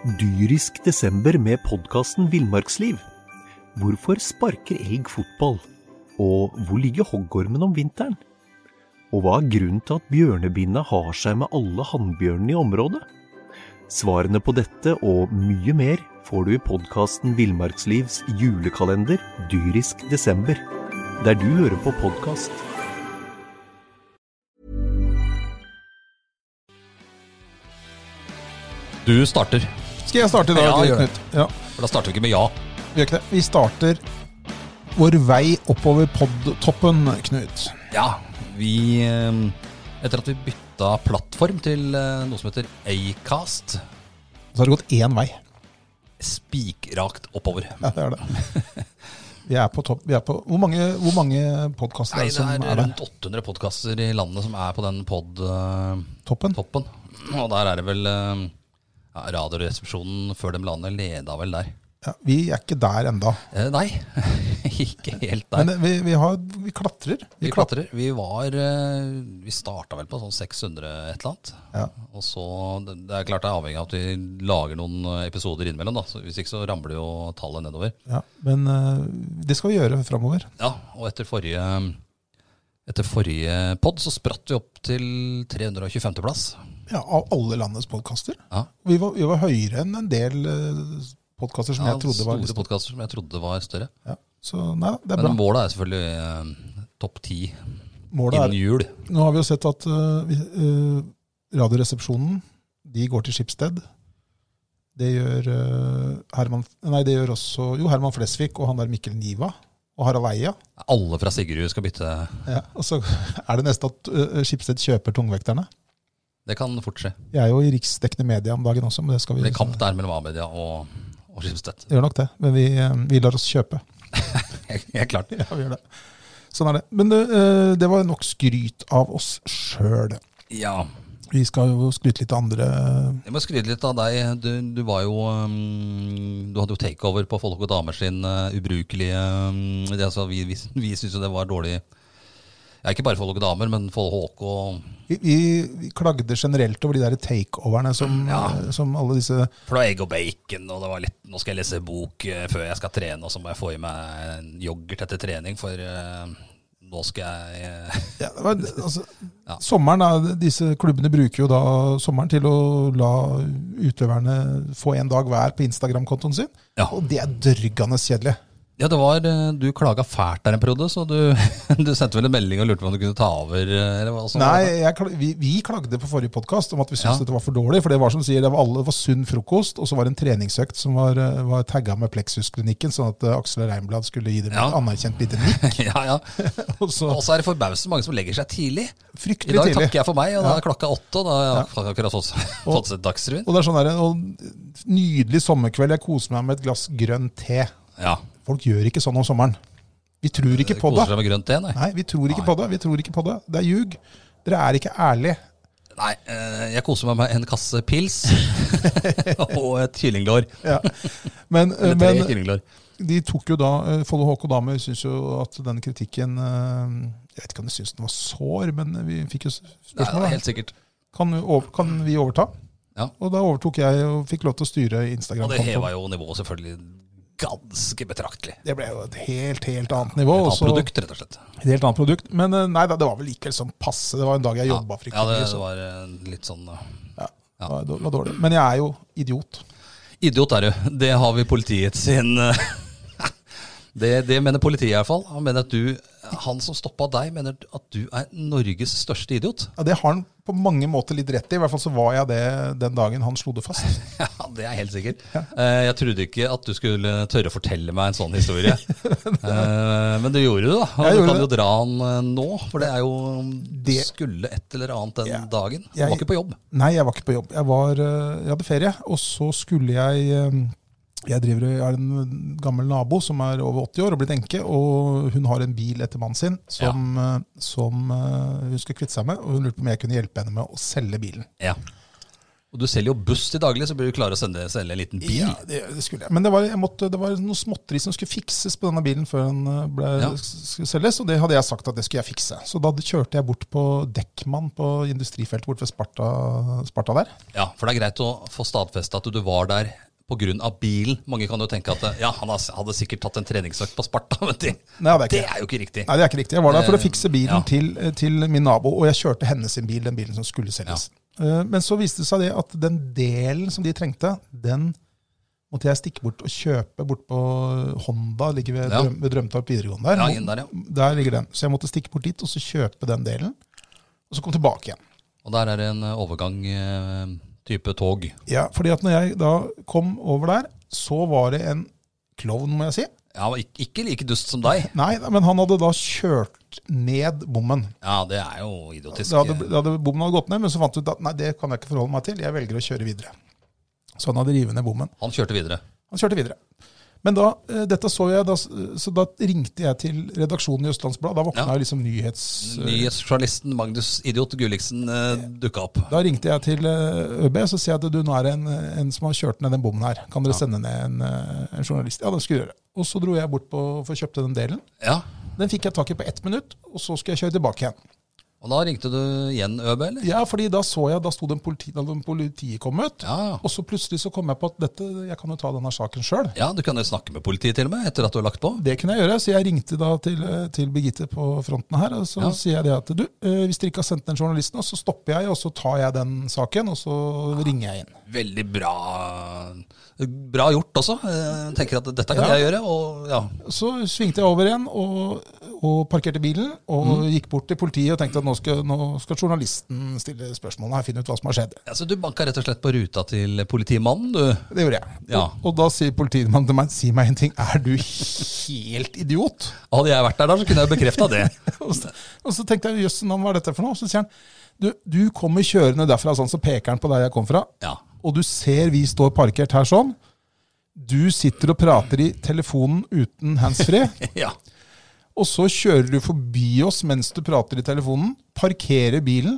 Dyrisk desember med podcasten Villmarksliv. Hvorfor sparker elg fotball? Og hvor ligger hoggormen om vinteren? Og hva grunnen til at bjørnebinna har seg med alle hannbjørnene i området? Svarene på dette og mye mer får du i podcasten Villmarkslivs julekalender Dyrisk desember, der du hører på podcast. Du starter. Skal jeg starte i dag, Ja, gjør det. Knut? Ja, For da starter vi ikke med ja. vi gjør ikke det. Vi starter vår vei oppover podtoppen, Knut. Ja, vi etter at vi bytta plattform til noe som heter Acast, Så har det gått én vei. spikrakt oppover. Ja, det er det. Vi er på topp. Hvor mange podcaster Nei, er det som det er er der? rundt 800 podcaster i landet som er på den Toppen? toppen. Og der er det vel Radioresepsjonen før de la ned leda vel der. Ja, vi er ikke der enda. Nei, ikke helt der. Men vi klatrer. Vi klatrer. Vi startet vel på sånn 600 et eller annet. Ja. Og så, det er klart det er avhengig av at vi lager noen episoder innimellom da. Så hvis ikke så ramler jo tallet nedover. Ja, men det skal vi gjøre fremover. Ja, og etter forrige podd så spratt vi opp til 325. plass. Ja, av alle landets podcaster. Ja. Vi var høyere enn en del podcaster som jeg trodde var store podcaster som jeg trodde var større. Ja, så nei, det er bra. Men målet er selvfølgelig topp 10 Målet innen jul. Nå har vi jo sett at Radioresepsjonen, de går til Schibsted. Det gjør gjør også Herman Flesvig og han der Mikkel Niva og Harald Eia. Alle fra Sigrud skal bytte. Ja, og så er det neste at Schibsted kjøper tungvekterne. Det kan fort skje. Jeg er jo i riksdekkende media om dagen også, men det skal vi... Det er kamp der mellom A-media og Schibsted. Gjør nok det, men vi lar oss kjøpe. Helt klart. Ja, vi gjør det. Sånn er det. Men det var nok skryt av oss selv. Ja. Vi skal jo skryte litt av andre... Jeg må skryte litt av deg. Du var jo du hadde jo takeover på Folk og Damer sin ubrukelige vi synes jo det var dårlig. Ja, ikke bare Folk og Damer, men Folk og vi klagde generelt over de der takeoverne som alle disse... For det var egg og bacon, og det var litt, nå skal jeg lese bok før jeg skal trene, og så må jeg få i meg en yoghurt etter trening, for nå skal jeg... Sommeren, disse klubbene bruker jo da sommeren til å la utøverne få en dag hver på Instagram-kontoen sin, og det er dørgende kjedelig. Ja, du klaget fælt der en periode, så du sendte vel en melding og lurte på om du kunne ta over, eller hva sånt? Nei, vi klagde på forrige podcast om at vi syntes dette var for dårlig, for det var som sier, det var sunn frokost, og så var det en treningsøkt som var tagget med Plexus-klinikken, sånn at Aksel Reinblad skulle gi dem et anerkjent lite nikk. Ja. Og så er det forbauset mange som legger seg tidlig. Fryktelig tidlig. I dag tidlig. takker jeg for meg, og da er klokka 8, og da har jeg akkurat fått sett Dagsrevyen. Og det er sånn der, og nydelig sommerkveld, jeg koser meg med et glass grønn te. Ja. Folk gjør ikke sånn om sommeren. Vi tror ikke på det. Koser deg med grønt te, nei? Nei, vi tror ikke på det. Det er ljug. Dere er ikke ærlige. Nei, jeg koser meg med en kasse pils og et kyllinglår. Ja. Men tre kyllinglår. De tok jo da, Follo Håk og Damer synes jo at den kritikken, jeg vet ikke om de synes den var sår, men vi fikk jo spørsmål. Nei, helt sikkert. Kan vi overta? Ja. Og da overtok jeg og fikk lov til å styre Instagram. Og det hevet jo nivået selvfølgelig ganske betraktelig. Det ble jo et helt annet nivå. Et annet produkt, rett og slett. Et helt annet produkt. Men nei, det var vel likevel sånn passe. Det var en dag jeg jobbet fryktelig. Ja, det var litt sånn... Ja, det var dårlig. Men jeg er jo idiot. Idiot er du. Det har vi politiet sin... Det mener politiet i hvert fall. Han mener at han som stoppet deg, mener at du er Norges største idiot. Ja, det har han på mange måter litt rett i. I hvert fall så var jeg det den dagen han slo det fast. Ja, det er helt sikkert. Ja. Jeg trodde ikke at du skulle tørre å fortelle meg en sånn historie. Men du gjorde det da. Og du kan jo dra han nå, for det er jo du skulle et eller annet den dagen. Du var ikke på jobb. Nei, jeg var ikke på jobb. Jeg hadde ferie, og så skulle jeg har en gammel nabo som er over 80 år og blitt enke, og hun har en bil etter mannen sin som hun skal kvitte seg med, og hun lurte på om jeg kunne hjelpe henne med å selge bilen. Ja. Og du selger jo buss til daglig, så bør du klare å selge en liten bil. Ja, det skulle jeg. Men det var noe småtteri som skulle fikses på denne bilen før den skulle selges, og det hadde jeg sagt at det skulle jeg fikse. Så da kjørte jeg bort på Dekkmann på industrifeltet bort ved Sparta der. Ja, for det er greit å få stadfestet at du var der på grunn av bilen. Mange kan jo tenke at han hadde sikkert tatt en treningsøkt på Sparta, men det er jo ikke riktig. Nei, det er ikke riktig. Jeg var der for å fikse bilen til min nabo, og jeg kjørte hennes sin bil, den bilen som skulle selges. Ja. Men så viste det seg det at den delen som de trengte, den måtte jeg stikke bort og kjøpe bort på Honda, ligger ved Drømtorp videregående der. Ja, inn der, ja. Der ligger den. Så jeg måtte stikke bort dit og så kjøpe den delen, og så komme tilbake igjen. Og der er det en overgang type tog. Ja, fordi at når jeg da kom over der, så var det en klovn, må jeg si. Ja, ikke like dust som deg. Nei, men han hadde da kjørt ned bommen. Ja, det er jo idiotisk. Bommen hadde gått ned, men så fant du ut at nei, det kan jeg ikke forholde meg til. Jeg velger å kjøre videre. Så han hadde rivet ned bommen. Han kjørte videre? Han kjørte videre. Men dette så jeg, så da ringte jeg til redaksjonen i Østlandsblad. Da våkna jeg liksom Nyhetsjournalisten Magnus Idiot Gulliksen dukket opp. Da ringte jeg til ØB, så sier jeg at nå er det en som har kjørt ned den bommen her. Kan dere sende ned en journalist? Ja, det skulle jeg gjøre. Og så dro jeg bort for å kjøpte den delen. Ja. Den fikk jeg tak i på 1 minutt, og så skulle jeg kjøre tilbake igjen. Og da ringte du igjen ØB, eller? Ja, fordi da sto det politiet kom ut, og så plutselig så kom jeg på at jeg kan jo ta denne saken selv. Ja, du kan jo snakke med politiet til og med, etter at du har lagt på. Det kunne jeg gjøre, så jeg ringte da til Birgitte på fronten her, og så sier jeg det at hvis dere ikke har sendt den journalisten, så stopper jeg, og så tar jeg den saken, og så ringer jeg inn. Veldig bra gjort også. Jeg tenker at dette kan jeg gjøre. Og, Så svingte jeg over igjen og parkerte bilen og gikk bort til politiet og tenkte at nå skal journalisten stille spørsmål og finne ut hva som har skjedd. Ja, så du banket rett og slett på ruta til politimannen, du? Det gjorde jeg. Ja. Og da sier politimannen til meg, si meg en ting, er du helt idiot? Hadde jeg vært der da, så kunne jeg bekreftet det. og så tenkte jeg, jøss, hva er dette for noe? Så sier han, du kommer kjørende derfra, sånn, så peker han på der jeg kom fra. Ja. Og du ser vi står parkert her sånn. Du sitter og prater i telefonen uten handsfree. Ja. Og så kjører du forbi oss mens du prater i telefonen, parkerer bilen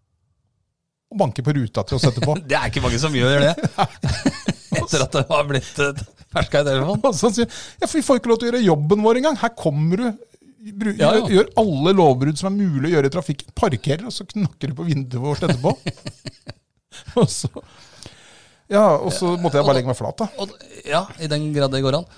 og banker på ruta til oss etterpå. Det er ikke mange som gjør det. Etter at det har blitt ferska i telefonen. Og så sier ja, for vi får ikke lov til å gjøre jobben vår engang. Her kommer du, gjør alle lovbrudd som er mulig å gjøre i trafikken, parkerer, og så knakker du på vinduet vårt etterpå. Og så måtte jeg bare legge meg flat da. Ja, i den grad det går an.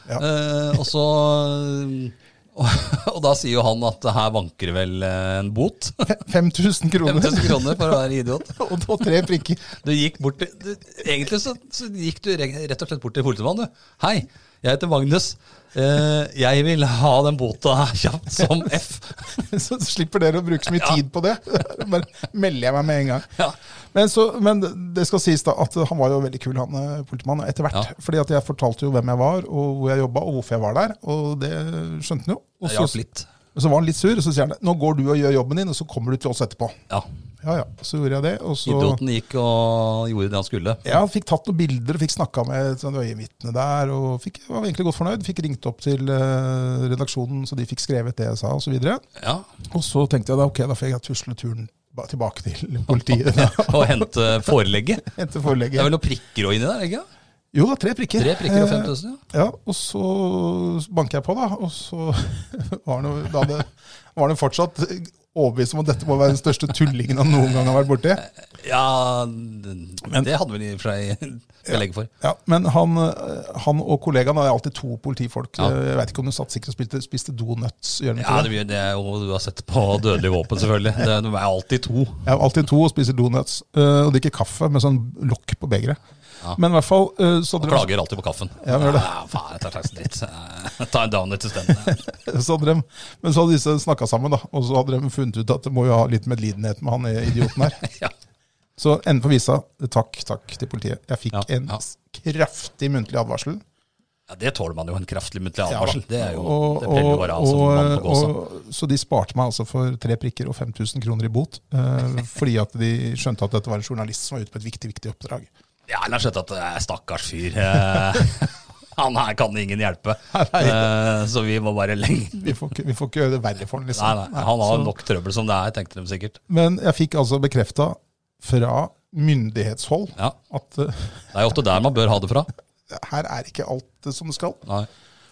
Ja. Og da sier jo han at her vanker det vel en bot. 5000 kroner. 5000 kroner for å være idiot. Og 3 prikker. Du gikk bort til, egentlig så gikk du rett og slett bort til politimannen. Hei, jeg heter Magnus. Jeg vil ha den bota kjapt som F. Så slipper dere å bruke så mye tid på det. Bare melder jeg meg med en gang. Ja. Men det skal sies da at han var jo veldig kul, han politimannen, etter hvert. Ja. Fordi at jeg fortalte jo hvem jeg var, og hvor jeg jobbet, og hvorfor jeg var der. Og det skjønte han jo. Og så var han litt sur, og så sier han, nå går du og gjør jobben din, og så kommer du til oss etterpå. Ja. Ja, så gjorde jeg det. Og så, idioten gikk og gjorde det han skulle. Ja, fikk tatt noen bilder og fikk snakket med sånn øyenvittne der, og var egentlig godt fornøyd. Fikk ringt opp til redaksjonen, så de fikk skrevet det jeg sa, og så videre. Ja. Og så tenkte jeg da, ok, da fikk jeg tusle turen tilbake til politiet. Og hente forelegget? Hente forelegget. Det er vel noen prikker også inni der, ikke? Jo da, 3 prikker. 3 prikker og 5000, ja. Og så banker jeg på da, og så var det fortsatt overbevist om at dette må være den største tullingen han noen gang har vært borti. Ja, det hadde vel i og for seg belegg for. Ja, men han og kollegaen er alltid 2 politifolk. Ja. Jeg vet ikke om du satt sikkert og spiste donuts. Ja, det er jo du har sett på Dødelig våpen selvfølgelig. Det er alltid 2. Ja, alltid 2 og spiser donuts. Og drikker kaffe med sånn lokk på begeret. Ja. Men i hvert fall og klager alltid på kaffen. Ja, gjør det. Ja, faen, det er slags dritt. Ta en down til stedet. Men så hadde disse snakket sammen da, og så hadde de funnet ut at det må jo ha litt medlidenhet med han idioten her. Ja. Så enden på visa, takk til politiet. Jeg fikk en kraftig muntlig advarsel. Ja, det tåler man jo, en kraftig muntlig advarsel. Det er jo det peller bare av som mann på gåsa. Så de sparte meg altså for 3 prikker og 5000 kroner i bot, fordi at de skjønte at dette var en journalist som var ute på et viktig oppdrag. Ja, jeg har skjønt at det er stakkars fyr. Han her kan ingen hjelpe. Så vi må bare legge. Vi får ikke gjøre det verre for han, liksom. Nei, han har nok trøbbel som det er, tenkte de sikkert. Men jeg fikk altså bekreftet fra myndighetshold. Ja. At det ofte der man bør ha det fra. Her ikke alt som det skal. Nei,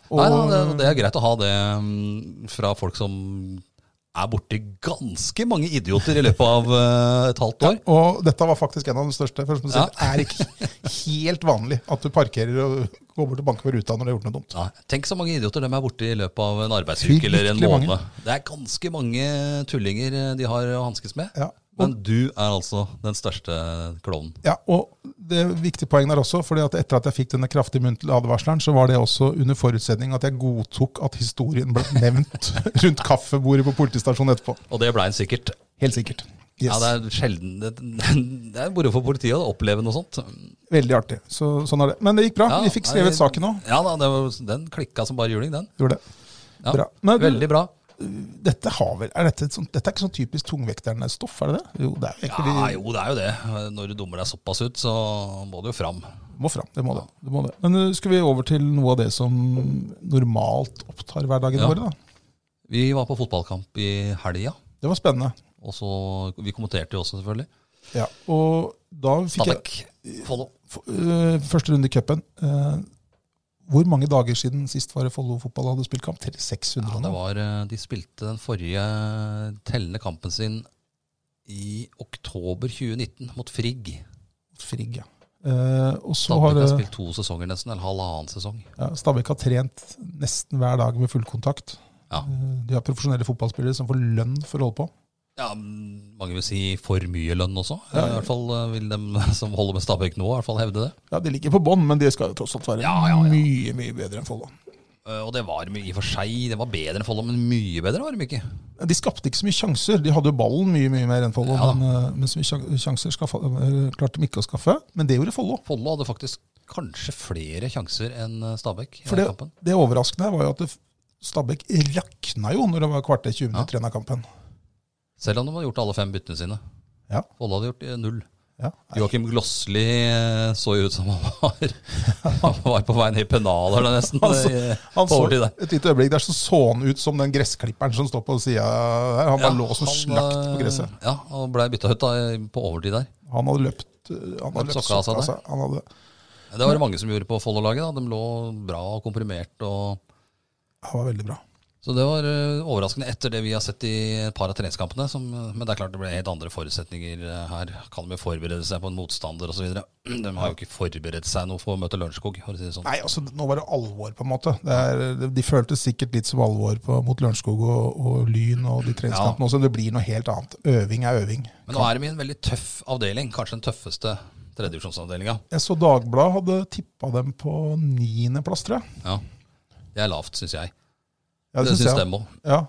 det greit å ha det fra folk som borti ganske mange idioter i løpet av et halvt år. Ja, og dette var faktisk en av de største. For som du sier, ikke helt vanlig at du parkerer og går bort og banker på ruta når du har gjort noe dumt. Ja, tenk så mange idioter de borti i løpet av en arbeidsuke eller en måned. Mange. Det ganske mange tullinger de har å hanskes med. Ja. Men du altså den største klovnen. Ja, og det viktige poenget der også, fordi at etter at jeg fikk denne kraftige muntlige advarsleren, så var det også under forutsetning at jeg godtok at historien ble nevnt rundt kaffebordet på politistasjonen etterpå. Og det ble en sikkert? Helt sikkert. Yes. Ja, det sjelden. Det moro for politiet å oppleve noe sånt. Veldig artig. Sånn det. Men det gikk bra. Vi fikk skrevet saken nå. Ja, den klikka som bare juling, den. Gjorde det. Ja, bra. Men, veldig bra. Dette er ikke sånn typisk tungvekterne stoff, det? Jo, det er jo det. Når du dummer deg såpass ut, så må det jo fram. Det må det. Men skal vi over til noe av det som normalt opptar hverdagen vår, da? Vi var på fotballkamp i helga. Det var spennende. Og så, vi kommenterte jo også, selvfølgelig. Ja, og da fikk jeg Follo. Første runde i cupen. Hvor mange dager siden sist var det Follo fotball hadde spilt kamp? 600 nå? De spilte den forrige tellende kampen sin i oktober 2019 mot Frigg. Frigg, ja. Og så Stabæk har spilt 2 sesonger nesten, eller halvannen sesong. Ja, Stabæk har trent nesten hver dag med full kontakt. Ja. De har profesjonelle fotballspillere som får lønn for å holde på. Ja, mange vil si for mye lønn også. I hvert fall vil de som holder med Stabæk nå i hvert fall hevde det. Ja, de ligger på bånd, men det skal jo tross alt være mye, mye bedre enn Follo. Og det var i og for seg, det var bedre enn Follo, men mye bedre var de ikke. De skapte ikke så mye sjanser. De hadde jo ballen mye mer enn Follo, men så mye sjanser klarte de ikke å skaffe. Men det gjorde Follo. Follo hadde faktisk kanskje flere sjanser enn Stabæk i kampen. Det overraskende var jo at Stabæk rakna jo når det var kvarter 20 minutter igjen av kampen. Selv om de hadde gjort alle 5 byttene sine. Ja. Follo hadde gjort 0. Ja. Joachim Glossli så ut som han var på vei ned i penaler nesten. Han så et lite øyeblikk der så han ut som den gressklipperen som står på siden der. Han var lå som slakt på gresset. Ja, og ble byttet ut på overtid der. Han hadde løpt sokka av seg. Det var det mange som gjorde på Follo-laget. De lå bra og komprimert. Det var veldig bra. Så det var overraskende etter det vi har sett i et par av treningskampene. Men det er klart det ble helt andre forutsetninger her. Kan de jo forberede seg på en motstander og så videre. De har jo ikke forberedt seg noe for å møte Lørenskog, for å si det sånn. Nei, altså nå var det alvor på en måte. De føltes sikkert litt som alvor mot Lørenskog og Lyn og de treningskampene også. Det blir noe helt annet. Øving er øving. Men nå er de i en veldig tøff avdeling. Kanskje den tøffeste tredjedivisjonsavdelinga. Jeg så Dagbladet hadde tippet dem på 9. plass, tror jeg. Ja, det er lavt, synes jeg. Ja, det synes de også. Ja,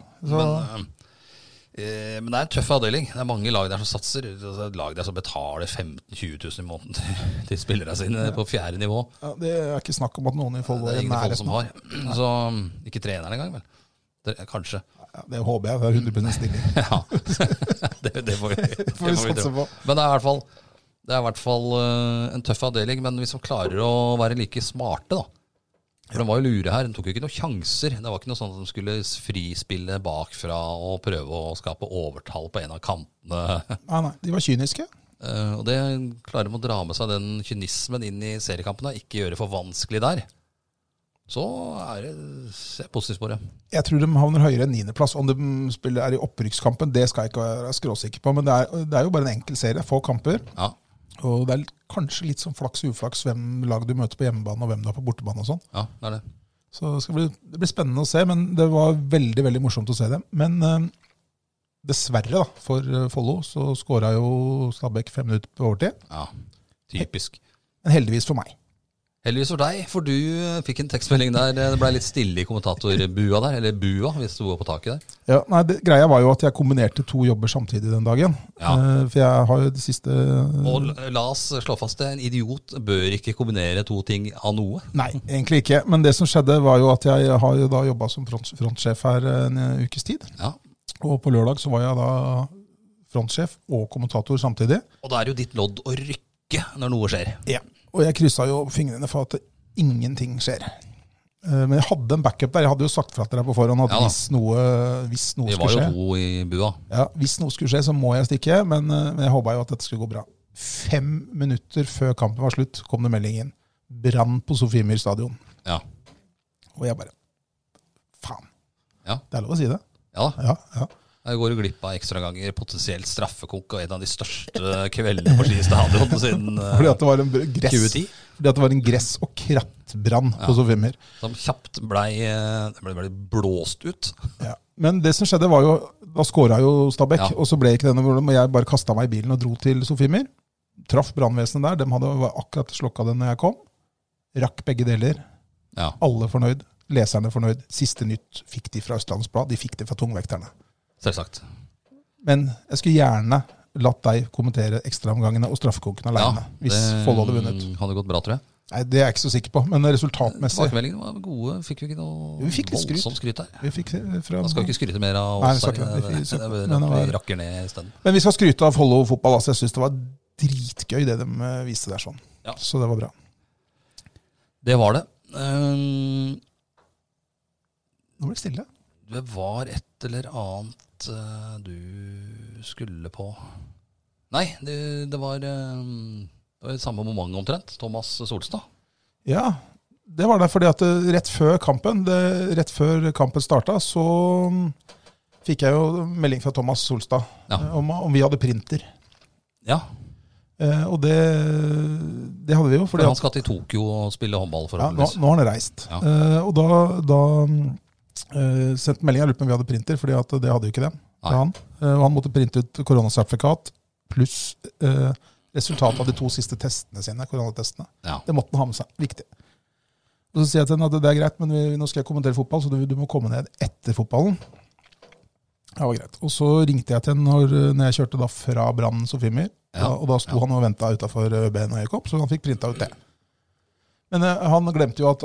men det er en tøff avdeling. Det er mange lag der som satser. Det er lag der som betaler 15 000-20 000 i måneden til spillere sine på 4. nivå. Ja, det er ikke snakk om at noen i Follo er nære som har. Så ikke treneren engang, vel? Kanskje. Ja, det håper jeg. Det er 100% stilling. Ja, det får vi satse på. Men det er i hvert fall en tøff avdeling. Men hvis man klarer å være like smarte, da. For de var jo lure her, de tok jo ikke noen sjanser. Det var ikke noe sånn at de skulle frispille bakfra og prøve å skape overtall på en av kantene. Nei, de var kyniske. Og det klarer de å dra med seg den kynismen inn i seriekampene, ikke gjøre for vanskelig der. Så se positivt på det. Jeg tror de havner høyere enn 9. plass. Om de spiller i opprykkskampen, det skal jeg ikke være skråsikker på, men det er jo bare en enkel serie, få kamper. Ja. Og det er kanskje litt sånn flaks og uflaks hvem lag du møter på hjemmebane og hvem du har på bortebane og sånn. Ja, det er det. Så det blir spennende å se, men det var veldig, veldig morsomt å se det. Men dessverre da, for Follo så skåret jo Stabæk 5 minutter på overtid. Ja, typisk. Men heldigvis for meg. Heldigvis for deg, for du fikk en tekstmelding der. Det ble litt stille i kommentatorbua der, eller bua, hvis du var på taket der. Ja, nei, greia var jo at jeg kombinerte 2 jobber samtidig den dagen. Ja. For jeg har jo det siste... Og la oss slå fast det, en idiot bør ikke kombinere 2 ting av noe. Nei, egentlig ikke. Men det som skjedde var jo at jeg har jo da jobbet som frontsjef her en ukes tid. Ja. Og på lørdag så var jeg da frontsjef og kommentator samtidig. Og da er jo ditt lodd å rykke når noe skjer. Ja. Og jeg krysset jo fingrene for at ingenting skjer. Men jeg hadde en backup der. Jeg hadde jo sagt fra til deg på forhånd at hvis noe skulle skje... Vi var jo 2 i bua. Ja, hvis noe skulle skje, så må jeg stikke, men jeg håpet jo at dette skulle gå bra. 5 minutter før kampen var slutt, kom det melding inn. Brann på Sofiemyr stadion. Ja. Og jeg bare, faen. Ja. Det lov å si det. Ja. Ja. Jeg går jo glipp av ekstra ganger, potensielt straffekonk og en av de største kveldene på Ski stadion siden Fordi at det var en 2010. Fordi at det var en gress- og krattbrann på Sofiemyr. Som kjapt ble blåst ut. Ja. Men det som skjedde var jo, da skåret jo Stabæk, og så ble ikke det noe problem, og jeg bare kastet meg i bilen og dro til Sofiemyr. Traff brannvesenet der, de var akkurat slukket den når jeg kom. Rakk begge deler. Ja. Alle fornøyd, leserne fornøyd. Siste nytt fikk de fra Østlandets Blad, de fikk det fra tungvekterne. Selvsagt. Men jeg skulle gjerne latt deg kommentere ekstraomgangene og straffekonken alene, hvis Follo hadde vunnet. Hadde gått bra, tror jeg. Nei, det er jeg ikke så sikker på, men resultatmessig... Tilbakemeldingene var gode, fikk vi ikke noe voldsomt skryt her? Vi fikk fra... Da skal vi ikke skryte mer av oss her, vi rakker ned i stedet. Men vi skal skryte av Follo fotball, altså jeg synes det var dritgøy det de viste der sånn. Ja. Så det var bra. Det var det. Nå ble det stille. Det var et eller annet du skulle på. Nei, det var samme moment omtrent. Thomas Solstad. Ja, det var det fordi at rett før kampen startet, så fikk jeg jo melding fra Thomas Solstad om vi hadde printer. Ja. Og det hadde vi jo. For han skal til Tokyo og spille håndball forhåpentligvis. Ja, nå har han reist. Ja. Og da sendte meldingen, jeg lurte på om vi hadde printer, fordi at det hadde jo ikke det. Han måtte printe ut koronasertifikat pluss resultatet av de 2 siste testene sine, koronatestene. Ja. Det måtte han ha med seg. Viktig. Og så sier jeg til henne at det er greit, men nå skal jeg kommentere fotball, så du må komme ned etter fotballen. Det var greit. Og så ringte jeg til henne når jeg kjørte da fra Brann Sofiemyr, og da sto han og ventet utenfor ØB når jeg gikk opp, så han fikk printet ut det. Men han glemte jo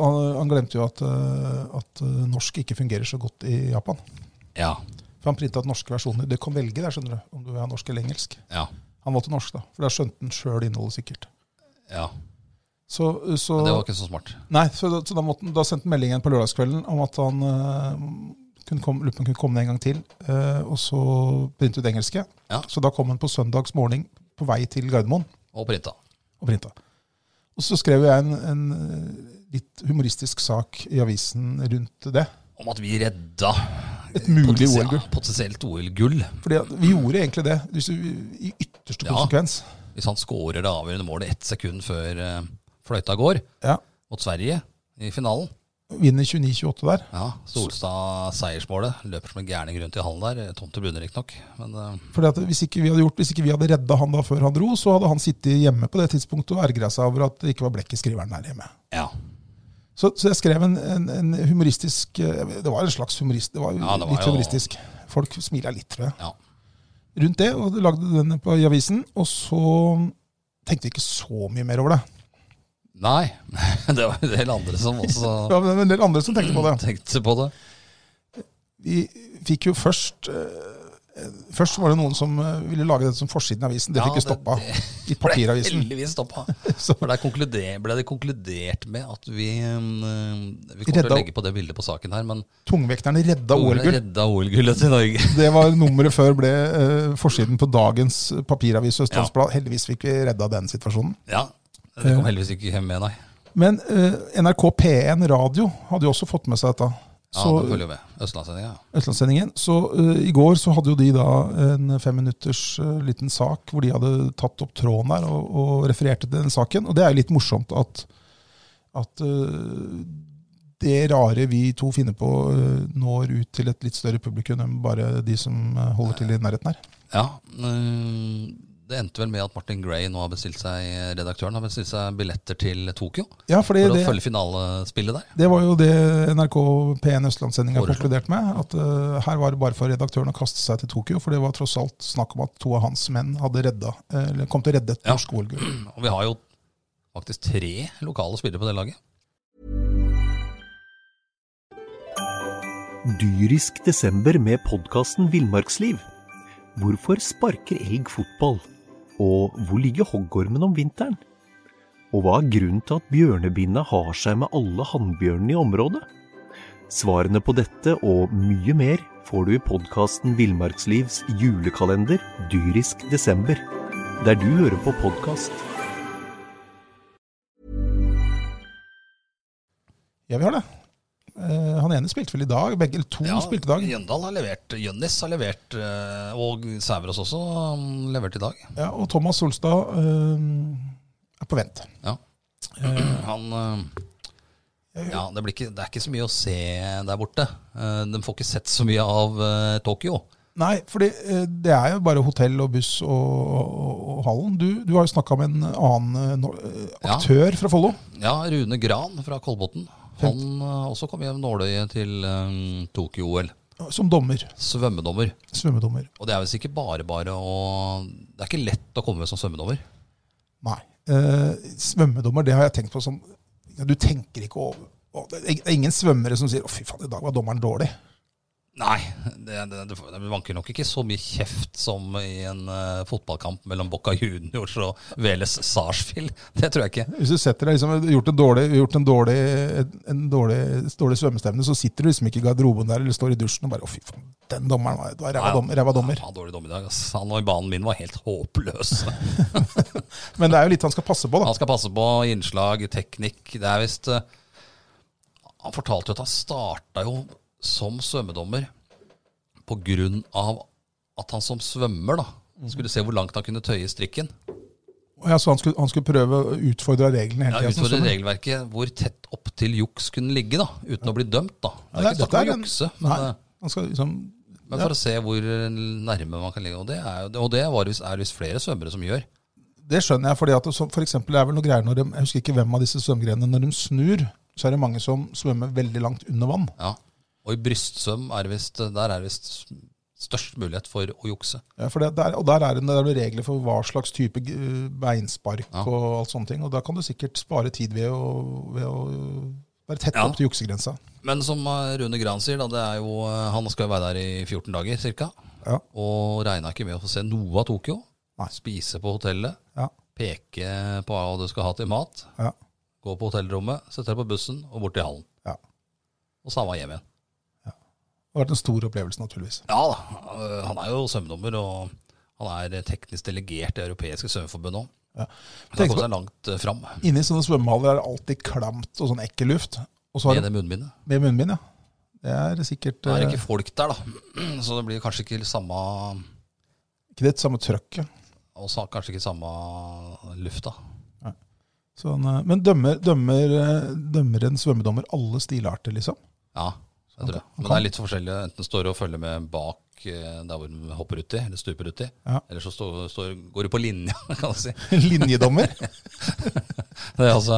at norsk ikke fungerer så godt i Japan. Ja. For han printet ut norske versjoner. Det kan velge der, skjønner du, om du vil ha norsk eller engelsk. Ja. Han valgte norsk da, for da skjønte han selv innholdet sikkert. Ja. Så men det var ikke så smart. Nei, så da sendte han meldingen på lørdagskvelden om at han kunne komme ned en gang til, og så printet ut engelske. Ja. Så da kom han på søndags morgen på vei til Gardermoen. Og printa. Og så skrev jeg en litt humoristisk sak i avisen rundt det. Om at vi redda et mulig OL-gull. Potensielt OL-gull. Fordi vi gjorde egentlig det i ytterste konsekvens. Hvis han skårer det avgjørende målet 1 sekund før fløyta går mot Sverige i finalen. Vinner 29-28 der. Ja, Solstad seiersmålet. Løper som en gærning rundt i hallen der. Tomt til Brunner, ikke nok. Fordi at hvis ikke vi hadde reddet han da før han dro, så hadde han sittet hjemme på det tidspunktet og ergret seg over at det ikke var blekk i skriveren der hjemme. Ja. Så jeg skrev en humoristisk, det var en slags humorist, det var litt humoristisk. Folk smilet litt, tror jeg. Ja. Rundt det, og lagde den i avisen, og så tenkte vi ikke så mye mer over det. Nei, det var en del andre som også... Ja, men en del andre som tenkte på det. Vi fikk jo først var det noen som ville lage det som forsiden av avisen. Det fikk vi stoppa i papiravisen. Heldigvis stoppa. For der ble det konkludert med at vi kommer til å legge på det bildet på saken her, men... Tungvekterne redda OL-gull. Redda OL-gullet til Norge. Det var nummeret før ble forsiden på dagens papiravis Østlandets Blad. Heldigvis fikk vi redda den situasjonen. Ja. Det kom heldigvis ikke hjem med, nei. Men NRK P1 Radio hadde jo også fått med seg dette. Så, ja, det følger jo med. Østlandssendingen. Så i går så hadde jo de da en 5 minutters liten sak hvor de hadde tatt opp tråden der og refererte til den saken. Og det er jo litt morsomt at det rare vi to finner på når ut til et litt større publikum enn bare de som holder til i nærheten her. Ja, det endte vel med at Martin Gray nå har bestilt seg, redaktøren har bestilt seg billetter til Tokyo for å følge finalespillet der. Det var jo det NRK P1 Østlandssending har konkludert med, at her var det bare for redaktøren å kaste seg til Tokyo, for det var tross alt snakk om at 2 av hans menn hadde kom til å redde et norsk OL-gull. Og vi har jo faktisk 3 lokale spillere på det laget. Dyrisk desember med podcasten Villmarksliv. Hvorfor sparker elg fotball? Og hvor ligger hoggormen om vinteren? Og hva er grunnen til at bjørnebinna har seg med alle hannbjørnene i området? Svarene på dette og mye mer får du i podcasten Villmarkslivs julekalender Dyrisk desember. der du hører på podcast. Ja, vi har det. Han ene spilte vel i dag, begge eller to spilte i dag. Jøndal har levert, Jønnes har levert, og Sæverås også levert i dag. Ja, og Thomas Solstad på vent. Ja, det er ikke så mye å se der borte. De får ikke sett så mye av Tokyo. Nei, for det jo bare hotell og buss og hallen. Du har jo snakket med en annen aktør fra Follo. Ja, Rune Gran fra Kolbotn. Han også kom hjem nåløye til Tokyo-OL. Som dommer. Svømmedommer. Og det visst ikke bare det ikke lett å komme med som svømmedommer. Nei. Svømmedommer, det har jeg tenkt på som, du tenker ikke over, det ingen svømmere som sier, fy faen, i dag var dommeren dårlig. Nei, det vanker nok ikke så mye kjeft som i en fotballkamp mellom Boca Juniors og Veles Sarsfield. Det tror jeg ikke. Hvis du setter deg gjort en dårlig svømmestevne, så sitter du liksom ikke i garderoben der eller står i dusjen og bare, fy faen, den dommeren var ræva dommer. Han dårlig dommer i dag. Han og i banen min var helt håpløs. Men det jo litt han skal passe på da. Han skal passe på innslag, teknikk. Det visst, han fortalte jo at han startet jo som svømmedommer på grunn av at han som svømmer skulle se hvor langt han kunne tøye strikken. Ja, så han skulle prøve å utfordre reglene hele tiden. Ja, utfordre regelverket, hvor tett opp til juks kunne ligge uten å bli dømt da. Det ikke snakk om å jukse, men for å se hvor nærme man kan ligge. Og det visst flere svømmere som gjør. Det skjønner jeg, fordi at for eksempel vel noe greier når jeg husker ikke hvem av disse svømmegrenene, når de snur, så det mange som svømmer veldig langt under vann. Ja. Og i brystsvøm visst størst mulighet for å jukse. Ja, for der det regler for hva slags type beinspark og alt sånne ting. Og da kan du sikkert spare tid ved å være tett opp til juksegrensa. Men som Rune Gran sier, han skal jo være der i 14 dager cirka. Ja. Og regner ikke med å få se noe av Tokyo. Nei. Spise på hotellet. Ja. Peke på hva du skal ha til mat. Ja. Gå på hotellrommet, sette deg på bussen og bort til hallen. Ja. Og samme hjem igjen. Det har vært en stor opplevelse, naturligvis. Ja da, han jo svømmedommer, og han teknisk delegert i Europeiske svømmeforbund også. Ja. Han har kommet seg langt fram. Inne i sånne svømmehaller det alltid klamt og sånn ekkel luft. Med det munnbindet. Med munnbind, ja. Det sikkert... Det ikke folk der da, så det blir kanskje ikke samme... Ikke det samme trøkket. Og kanskje ikke samme lufta. Nei. Sånn, men dømmer en svømmedommer alle stilarter, liksom? Ja. Jeg tror det. Men det litt forskjellig. Enten står du og følger med bak der hvor du hopper uti, eller stuper uti. Ja. Eller så går du på linja, kan du si. Linjedommer? Det også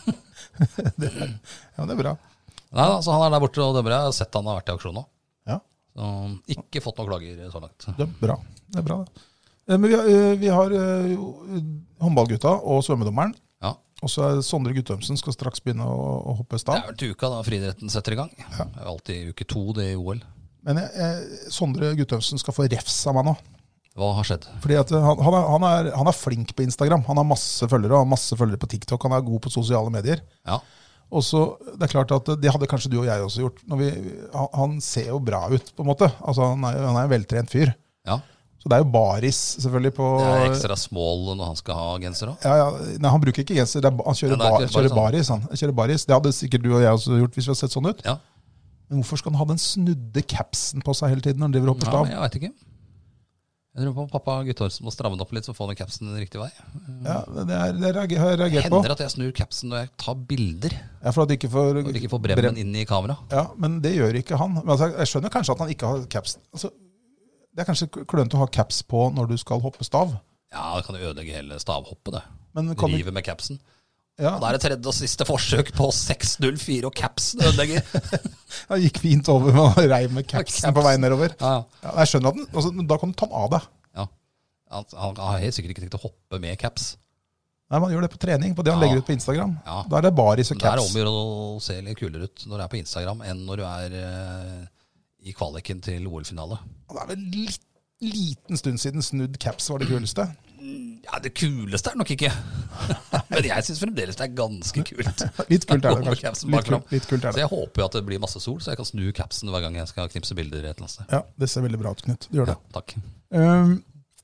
Ja, det bra. Nei, altså han der borte og dømmer. Jeg har sett han har vært i aksjon nå. Ja. Så ikke fått noen klager så langt. Det bra. Det bra det. Men vi har håndballgutta og svømmedommeren. Ja. Og så Sondre Guttormsen skal straks begynne å hoppe stav. Det til uka da friidretten setter i gang. Ja. Det alltid uke 2 det i OL. Men Sondre Guttormsen skal få refs av meg nå. Hva har skjedd? Fordi at han flink på Instagram. Han har masse følgere, og masse følgere på TikTok. Han god på sosiale medier. Ja. Og så, det klart at det hadde kanskje du og jeg også gjort. Han ser jo bra ut, på en måte. Altså, han en veltrent fyr. Ja. Så det jo baris, selvfølgelig. Det ekstra small når han skal ha genser også? Ja. Nei, han bruker ikke genser. Han kjører baris. Han kjører baris. Det hadde sikkert du og jeg også gjort hvis vi hadde sett sånn ut. Ja. Men hvorfor skal han ha den snudde capsen på seg hele tiden når han driver hopper stav? Jeg vet ikke. Jeg tror på pappa Guttormsen må stramme den opp litt, så får han capsen den riktige vei. Ja, det har jeg reagert på. Hender at jeg snur capsen når jeg tar bilder. Ja, for at de ikke får bremmen inn i kamera. Ja, men det gjør ikke han. Men altså, jeg skjønner kanskje at han ikke har capsen. Altså, det kanskje klønt å ha caps på når du skal hoppe stav. Ja, det kan jo ødelegge hele stavhoppet, det. Rive med capsen. Ja. Og da det tredje og siste forsøk på 6.04, og capsen ødelegger. Det gikk fint over med å reiv med capsen på vei nedover. Ja. Ja, jeg skjønner at da kan du ta den av deg. Ja. Han har helt sikkert ikke tenkt å hoppe med caps. Nei, man gjør det på trening, på det han legger ut på Instagram. Ja. Da det baris og caps. Det omgjør å se litt kulere ut når du på Instagram enn når du i kvaliken til OL-finale. Det vel liten stund siden snudd caps var det kuleste. Ja, det kuleste nok ikke. Men jeg synes fremdeles det ganske kult. Litt kult det kanskje. Litt kult det. Så jeg håper jo at det blir masse sol, så jeg kan snu capsen hver gang jeg skal knipse bilder et eller annet sted. Ja, det ser veldig bra ut, Knut. Du gjør det. Ja, takk.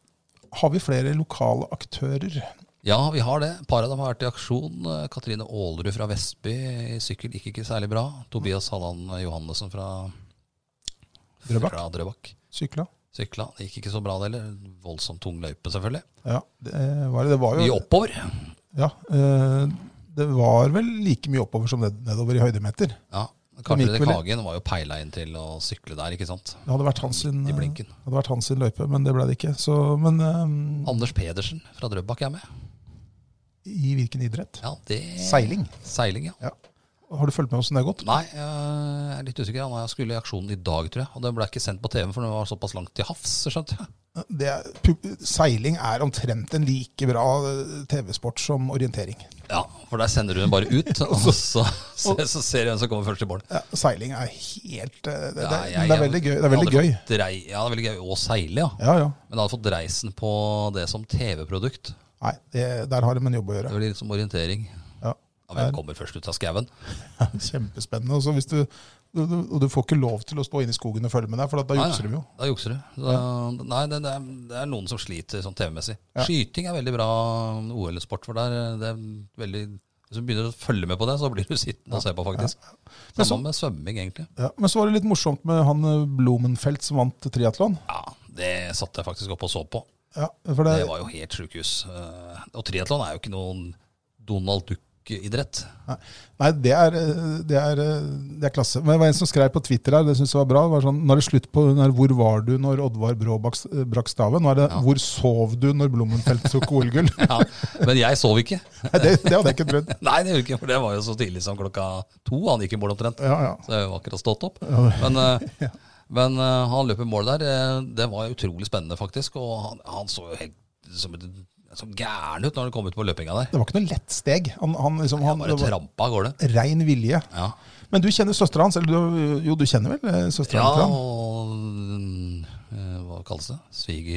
Har vi flere lokale aktører? Ja, vi har det. Et par av dem har vært i aksjon. Katrine Aalerud fra Vestby i sykkel gikk ikke særlig bra. Tobias Halland Johannessen fra Drøbak. Sykla. Det gikk ikke så bra det heller. Voldsomt tung løype selvfølgelig. Ja, det var jo... Mye oppover. Ja, det var vel like mye oppover som nedover i høydemeter. Ja, Karl Fredrik Hagen var jo peilet inn til å sykle der, ikke sant? Det hadde vært hans sin løype, men det ble det ikke. Så, men, Anders Pedersen fra Drøbak er med. I hvilken idrett? Ja, Seiling. Seiling, ja. Har du følt med hvordan det har gått? Nei, jeg er litt usikker. Jeg skulle i aksjonen i dag, tror jeg. Og det ble ikke sendt på TV, for det var såpass langt til havs, skjønte jeg. Seiling er omtrent en like bra TV-sport som orientering. Ja, for der sender du den bare ut, og så ser du hvem som kommer først i mål. Ja, seiling er helt... Det er veldig gøy. Det er veldig gøy. Ja, det er veldig gøy å seile, ja. Ja. Men jeg hadde fått dreisen på det som TV-produkt. Nei, der har de en jobb å gjøre. Det blir litt som orientering. Ja, hvem kommer først ut av skaven? Kjempespennende. Og så hvis du får ikke lov til å stå inn i skogen og følge med deg, for da jukser du jo. Da jukser du. Nei, det er noen som sliter sånn TV-messig. Ja. Skyting er veldig bra OL-sport, for det er veldig... Hvis du begynner å følge med på det, så blir du sittende og se på, faktisk. Ja. Sammen med svømming, egentlig. Ja, men så var det litt morsomt med han Blumenfeldt som vant triathlon. Ja, det satt jeg faktisk opp og så på. Ja, for det var jo helt sykehus. Og triathlon er jo ikke noen Donald Duck-idrett. Nei, det er klasse. Men det var en som skrev på Twitter her, det synes jeg var bra. Det var sånn, nå er det slutt på hvor var du når Oddvar Brå brakk staven? Nå er det hvor sov du når Blumenfeldt tok OL-gull? Ja, men jeg sov ikke. Nei, det hadde jeg ikke trodd. Nei, det gjorde ikke, for det var jo så tidlig som 2:00 han gikk i mål omtrent. Ja. Så jeg var akkurat stått opp. Men... Men han løp i mål der, det var utrolig spennende faktisk, og han så jo helt så gæren ut når han kom ut på løpinga der. Det var ikke noe lett steg. Han bare trampa går det. Ren vilje. Ja. Men du kjenner søsteren hans, eller du kjenner vel søsteren hans? Ja, og hva kalles det?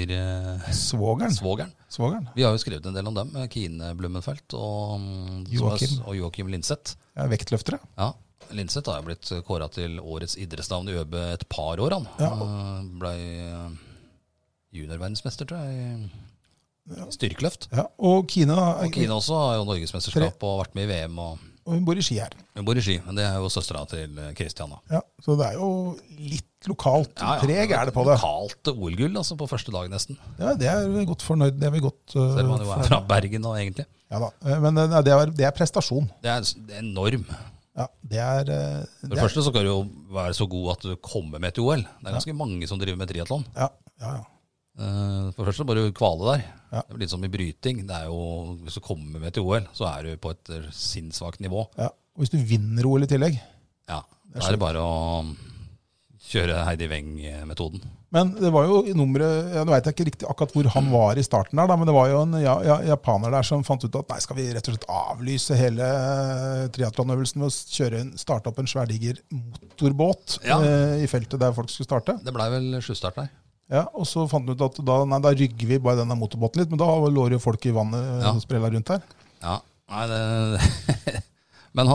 Svågeren. Vi har jo skrevet en del om dem, Kine Blumenfeldt og Joakim Linseth. Ja, vektløftere. Ja. Linseth har jo blitt kåret til årets idrettsnavn i ØB et par år. Han ble juniorverdensmester, tror jeg, i styrkeløft. Ja, og Kine også har jo norgesmesterskap og vært med i VM. Og hun bor i Ski her. Hun bor i Ski, men det er jo søstera til Kristian. Ja, så det er jo litt lokalt preg er det på det. Lokalt OL-gull altså, på første dag nesten. Ja, det er vi godt fornøyd. Det er vi godt selv om man jo er fra Bergen da, egentlig. Ja da, men det er prestasjon. Det er enorm. Ja, for det første så kan du jo være så god at du kommer med til OL. Det er ganske mange som driver med triathlon. Ja. For det første så bare kvale der. Det er litt som i bryting. Det er jo, hvis du kommer med til OL, så er du på et sinnssvakt nivå. Ja, og hvis du vinner OL i tillegg. Ja, da er det bare å kjøre Heidi Weng-metoden. Men det var jo nummeret, nå vet jeg ikke riktig akkurat hvor han var i starten der, men det var jo en japaner der som fant ut at nei, skal vi rett og slett avlyse hele triathlonøvelsen ved å starte opp en sværdiger motorbåt i feltet der folk skulle starte. Det ble vel sjustart der. Ja, og så fant de ut at da rygger vi bare denne motorbåten litt, men da lå jo folk i vannet og sprella rundt her. Ja, nei, men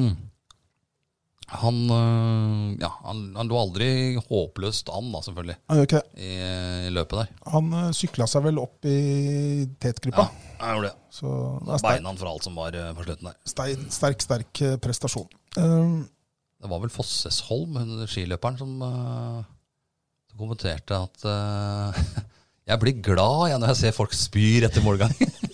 han lå aldri håpløst an, da, selvfølgelig. Han gjør ikke det. I løpet der. Han sykla seg vel opp i tetgruppa. Ja, han gjorde det. Så beina han for alt som var på slutten der. Sterk prestasjon. Det var vel Fossesholm, skiløperen, som kommenterte at jeg blir glad når jeg ser folk spyr etter målgang.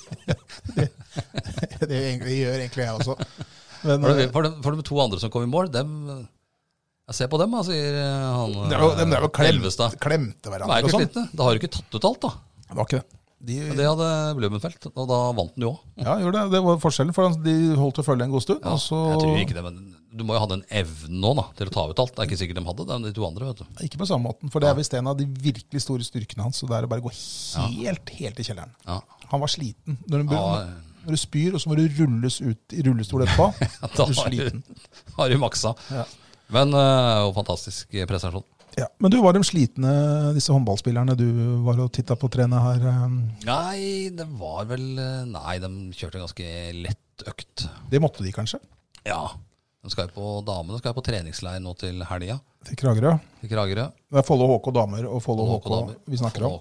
det gjør egentlig jeg også. Men, for de to andre som kom i mål, jeg ser på dem, sier han Elvestad. Klemte hverandre og sånn. Da har du ikke tatt ut alt, da. Det var ikke det. Det hadde Blumenfeldt, og da vant den jo også. Ja, gjorde det. Det var forskjellen, for de holdt til å følge en god stund. Ja, jeg tror ikke det, men du må jo ha den evnen nå da, til å ta ut alt. Det er ikke sikkert de hadde det, de to andre, vet du. Ikke på samme måten, for det er vist en av de virkelig store styrkene hans, så det er å bare gå helt i kjelleren. Ja. Han var sliten. Når du spyr, og så må du rulles ut i rullestol etterpå, da er du sliten. Har du maksa. Ja. Men jo fantastisk prestasjon. Ja, men du, var de slitne, disse håndballspillerne du var og tittet på trene her? Nei, det var vel... Nei, de kjørte en ganske lett økt. Det måtte de kanskje? Ja, damene skal på treningsleir nå til helga. Til Kragerø? Det er Follo HK damer og Follo HK vi snakker om.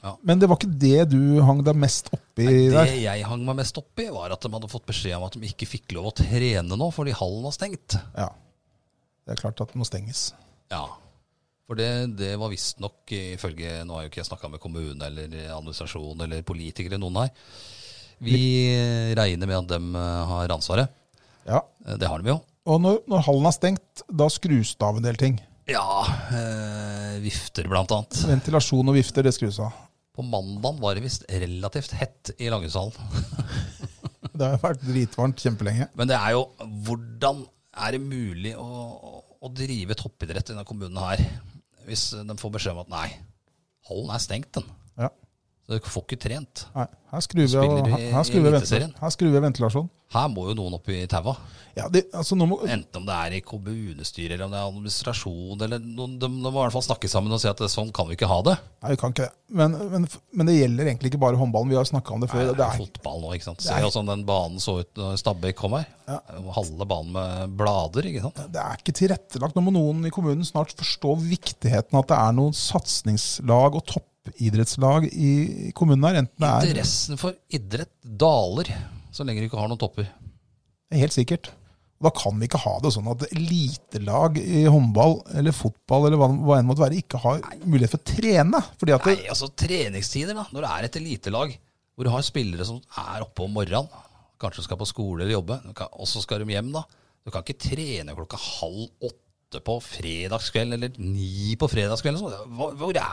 Men det var ikke det du hang deg mest oppi der? Det jeg hang meg mest oppi, var at de hadde fått beskjed om at de ikke fikk lov å trene nå, fordi hallen var stengt. Ja, det klart at det må stenges. Ja, for det var visst nok, ifølge, nå har jo ikke jeg snakket med kommune eller administrasjon eller politikere, noen her. Vi regner med at de har ansvaret. Ja. Det har de jo. Og når hallen er stengt, da skrus det av en del ting. Ja, vifter blant annet. Ventilasjon og vifter, det skrus av. På mandagen var det visst relativt hett i Langeshallen. Det har vært dritvarmt kjempelenge. Men det er jo, hvordan er det mulig å drive toppidrett i denne kommunen her, hvis de får beskjed om at nei, hallen er stengt den. Ja. Så du får ikke trent. Nei, her skrur vi ventilasjon. Her må jo noen opp i taua. Ja, enten om det er i kommunestyret, eller om det er administrasjon, eller de må i hvert fall snakke sammen og si at sånn kan vi ikke ha det. Nei, vi kan ikke det. Men det gjelder egentlig ikke bare håndballen. Vi har snakket om det før. Nei, det er fotball nå, ikke sant? Se hvordan den banen så ut når Stabæk kom her. Ja. Halve banen med blader, ikke sant? Det er ikke tilrettelagt. Nå må noen i kommunen snart forstå viktigheten at det er noen satsningslag og toppidrettslag i kommunen her. Interessen for idrett daler så lenge du ikke har noen topper. Det er helt sikkert. Da kan vi ikke ha det sånn at elitelag i håndball eller fotball eller hva enn måtte være, ikke har mulighet for å trene. Nei, altså treningstider da, når det er et elitelag, hvor du har spillere som er oppe om morgenen, kanskje skal på skole eller jobbe, og så skal de hjem da. Du kan ikke trene 7:30 på fredagskveld, eller 9 på fredagskveld. Hvor det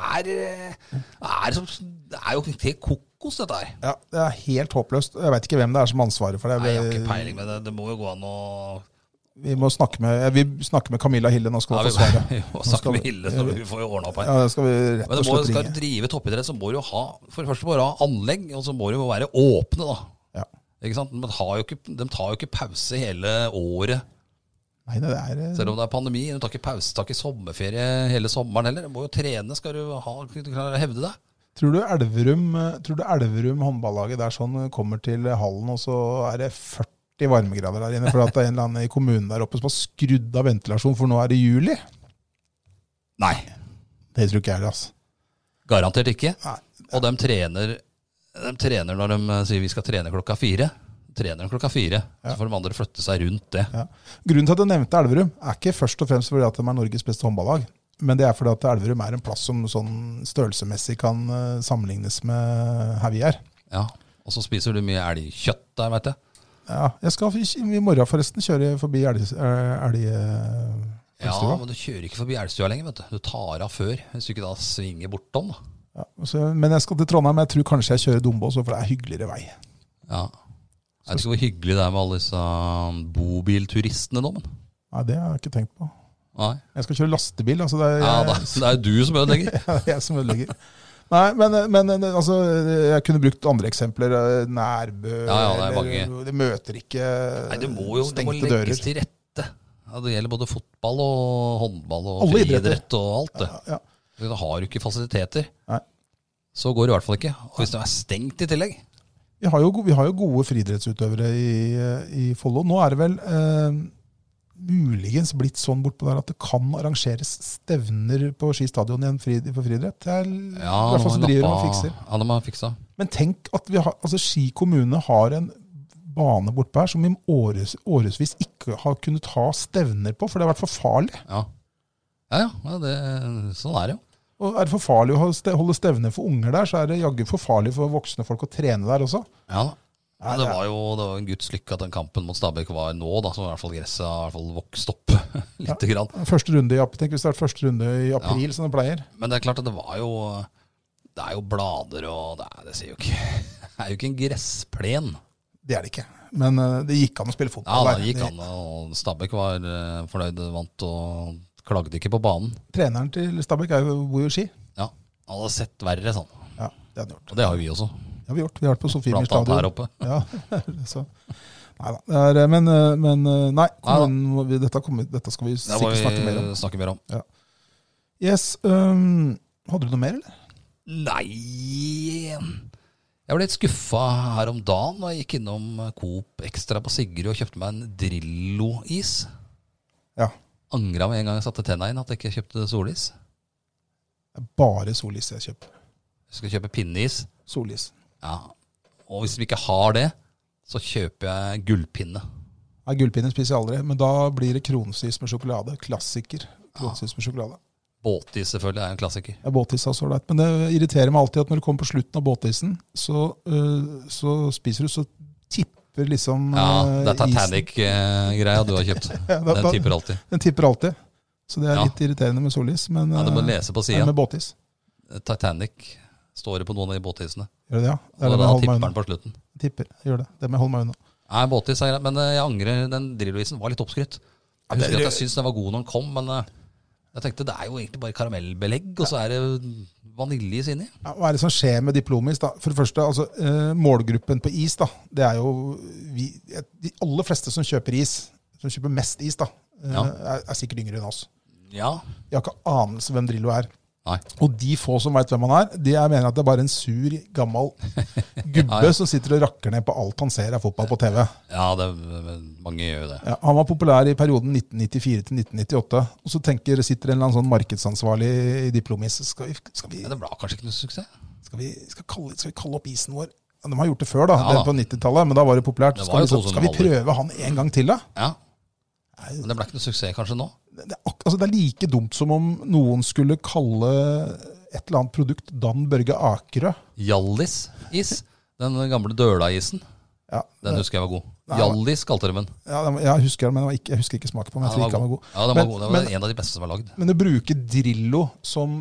er jo helt kokos, dette her. Ja, det er helt håpløst. Jeg vet ikke hvem det er som ansvarer for det. Nei, jeg har ikke peiling med det. Det må jo gå an å... Vi snakker med Camilla Hille, nå skal vi få svare. Vi må snakke med Hille, så vi får jo ordnet opp her. Ja, det skal vi rett og slett ringe. Men skal du drive toppidrett, så må du jo ha, for det første må du ha anlegg, og så må du jo være åpne da. Ja. Ikke sant? De tar jo ikke pause hele året. Nei, det er... Selv om det er pandemi, du tar ikke pause, tar ikke sommerferie hele sommeren heller. Du må jo trene, skal du klare å hevde det. Tror du Elverum håndballaget der sånn kommer til hallen, og så er det 40 varmegrader der inne, for at det er en eller annen i kommunen der oppe som har skrudd av ventilasjon, for nå er det juli? Nei. Det tror ikke jeg det, altså. Garantert ikke. Nei. Og de trener når de sier vi skal trene 4:00. Trener 4:00, så får de andre flytte seg rundt det. Ja. Grunnen til at jeg nevnte Elverum er ikke først og fremst fordi at de er Norges beste håndballag, men det er fordi at Elverum er en plass som sånn størrelsemessig kan sammenlignes med her vi er. Ja, og så spiser du mye elgkjøtt der, vet jeg. Ja, jeg skal i morgen forresten kjøre forbi elgstua. Ja, men du kjører ikke forbi elgstua lenger, vet du. Du tar av før, hvis du ikke da svinger bortom. Da. Ja, men jeg skal til Trondheim, jeg tror kanskje jeg kjører Dombås, for det er hyggeligere vei. Ja. Jeg vet ikke hvor hyggelig det er med alle disse bobilturistene nå, men. Nei, det har jeg ikke tenkt på. Nei. Jeg skal kjøre lastebil. Altså det er du som ødelegger. Ja, det er jeg som ødelegger. Nei, men altså, jeg kunne brukt andre eksempler. Nærbø, det er mange. Det møter ikke det må legges til rette. Ja, det gjelder både fotball og håndball og friidrett og alt det. Ja. Da har du ikke fasiliteter. Nei. Så går det i hvert fall ikke. Og hvis det er stengt i tillegg. Vi har jo gode friidrettsutøvere i Follo. Nå er det vel muligens blitt sånn bortpå der at det kan arrangeres stevner på skistadion igjen for friidrett. I hvert fall så driver de og fikser. Ja, de har fiksa. Men tenk at Ski kommune har en bane bortpå her som i årevis ikke har kunnet ha stevner på, for det har vært for farlig. Ja, sånn er det jo. Og er det for farlig å holde stevner for unger der, så er det jaggu for farlig for voksne folk å trene der også. Ja, det var jo en guds lykke at den kampen mot Stabæk var nå, da, så i hvert fall gresset har i hvert fall vokst opp litt grann. Første runde i april, hvis det er første runde i april, som det pleier. Men det er klart at det er jo blader, og det ser jo ikke, det er jo ikke en gressplen. Det er det ikke, men det gikk an å spille fotball der. Ja, det gikk an, og Stabæk var fornøyd, vant og klagde ikke på banen. Treneren til Stabæk bor jo i Ski. Ja, han hadde sett verre sånn. Ja, det hadde gjort. Og det har jo vi også. Ja, vi har vært på Sofiemyr stadion. Blant annet her oppe. Ja, så. Neida, men nei, dette skal vi sikkert snakke mer om. Ja. Yes, hadde du noe mer, eller? Nei, jeg ble litt skuffet her om dagen da jeg gikk innom Coop Extra på Sigrid og kjøpte meg en Drillo-is. Ja. Angret med en gang jeg satte tenna inn at jeg ikke kjøpte solis. Det er bare solis jeg kjøper. Vi skal kjøpe pinneis. Solis. Ja. Og hvis vi ikke har det, så kjøper jeg gullpinne. Ja, gullpinne spiser jeg aldri, men da blir det kronesis med sjokolade. Klassiker. Kronesis med sjokolade. Båtis selvfølgelig en klassiker. Ja, båtis er så leit. Men det irriterer meg alltid at når du kommer på slutten av båtisen, så spiser du, så tipper liksom det er Titanic-greia du har kjøpt. Den tipper alltid. Den tipper alltid. Så det er litt irriterende med solis. Men du må lese på siden. Med båtis. Titanic står det på noen av de båtisene. Gjør det, ja. Og da tipper den på slutten. Tipper, gjør det. Det må jeg holde meg unna. Nei, båtis er greit, men jeg angrer, den Drillo-isen var litt oppskrytt. Jeg husker at jeg synes den var god når den kom, men jeg tenkte det er jo egentlig bare karamellbelegg, og så er det vaniljeis inni. Ja, hva er det som skjer med diplomis da? For det første, altså, målgruppen på is da, det er jo de aller fleste som kjøper is, som kjøper mest is da, er sikkert yngre enn oss. Ja. Jeg har ikke anelse hvem Drillo er. Nei. Og de få som vet hvem han er, jeg mener at det er bare en sur, gammel gubbe som sitter og rakker ned på alt han ser av fotball på TV. Ja, mange gjør jo det. Ja, han var populær i perioden 1994 til 1998, og så sitter en eller annen sånn markedsansvarlig i Diplomis. Skal vi det ble kanskje ikke noe suksess. Skal vi kalle opp isen vår? De har gjort det før da, det på 90-tallet, men da var det populært. Skal vi prøve han en gang til da? Ja. Men det ble ikke noe suksess kanskje nå? Det er like dumt som om noen skulle kalle et eller annet produkt Dan Børge Akerø. Hjallis-is, den gamle døla-isen. Ja, den husker jeg var god. Hjallis kalte de den. Ja, jeg husker den, men jeg husker ikke smaken på den. Jeg tror ikke den var god. Ja, den var god. Det var en av de beste som var lagd. Men å bruke Drillo som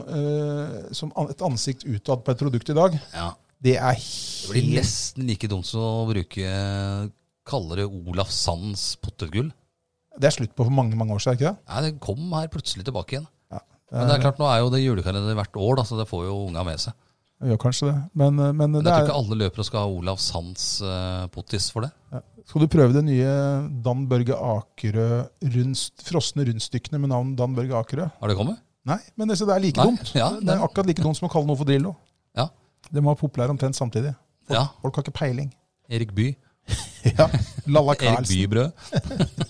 et ansikt utad på et produkt i dag, det er helt... Det blir nesten like dumt som å kalle det Olaf Sands potetgull. Det er slutt på for mange, mange år siden, ikke det? Ja, det kom her plutselig tilbake igjen. Ja. Men det er klart, nå er jo det julekalender hvert år, da, så det får jo unga med seg. Ja, kanskje det. Men jeg tror ikke alle løper og skal ha Olav Sands potis for det. Ja. Skal du prøve det nye Dan Børge Akerø, frosne rundstykkene med navn Dan Børge Akerø? Har det kommet? Nei, men det er like dumt. Ja, det er akkurat like dumt som å kalle noe for Drillo. Ja. Det må være populær omtrent samtidig. Folk har ikke peiling. Erik By. Ja, Lalla Karlsen. Erik Bybrød.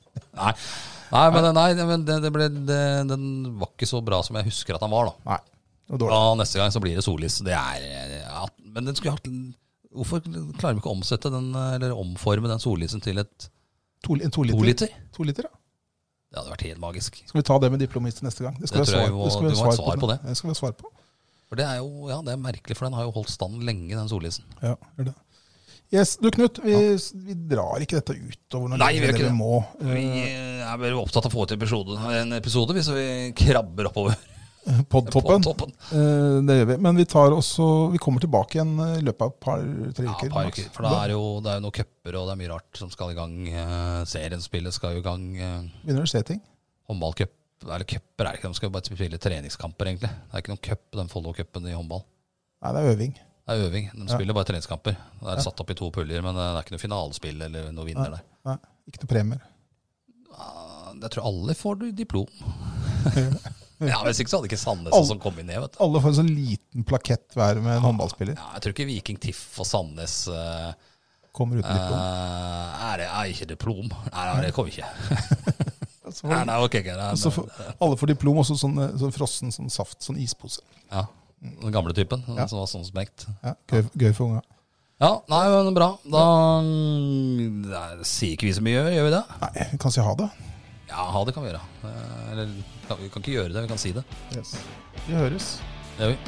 Men den var ikke så bra som jeg husker at den var da. Nei, det var dårlig. Og neste gang så blir det solis. Men den skulle hatt... Hvorfor klarer vi ikke å omsette den, eller omforme den solisen til et 2 liter? 2 liter, ja. Det hadde vært helt magisk. Skal vi ta det med Diplomis neste gang? Det skal vi ha svar på det. Det skal vi ha svar på. For det er jo, det er merkelig, for den har jo holdt stand lenge, den solisen. Ja, gjør det. Yes, du Knut, vi drar ikke dette utover når vi må. Vi er bare opptatt av å få til en episode hvis vi krabber oppover. Podtoppen. Det gjør vi. Men vi kommer tilbake igjen i løpet av et par-tre uker. Ja, uker. For det er jo noen køpper, og det er mye rart som skal i gang. Serienspillet skal jo i gang. Begynner du å se ting? Håndballcup, eller køpper er det ikke. De skal jo bare spille treningskamper egentlig. Det er ikke noen køpp, den Follo-cupen i håndball. Nei, det er øving. Det er øving. De spiller bare treningskamper. Det er satt opp i 2 puljer, men det er ikke noe finalespill eller noe vinner der. Nei, ikke noe premier. Jeg tror alle får diplom. Ja, hvis ikke så hadde ikke Sandnes som kom inn ned, vet du. Alle får en sånn liten plakett hver med en håndballspiller. Ja, jeg tror ikke Viking, TIFF og Sandnes kommer uten diplom. Er ikke diplom? Nei, det kommer ikke. Nei, ok. Alle får diplom, også sånn frossen sånn saft, sånn ispose. Ja. Den gamle typen, som var sånn smekt. Ja, gøy for unga. Ja, nei, men bra. Da sier ikke vi så mye, gjør vi det? Nei, vi kan si ha det. Ja, ha det kan vi gjøre. Eller, vi kan ikke gjøre det, vi kan si det. Yes. Vi høres. Det gjør vi.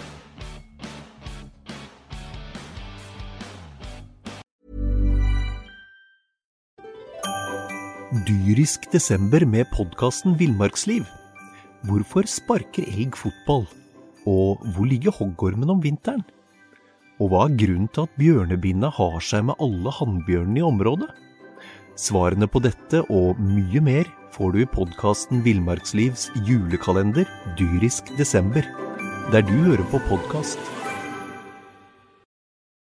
Dyrisk desember med podcasten Villmarksliv. Hvorfor sparker elg fotball? Og hvor ligger hoggormen om vinteren? Og hva er grunnen til at bjørnebinna har seg med alle hannbjørnene i området? Svarene på dette og mye mer får du i podcasten Villmarkslivs julekalender Dyrisk desember, der du hører på podcast.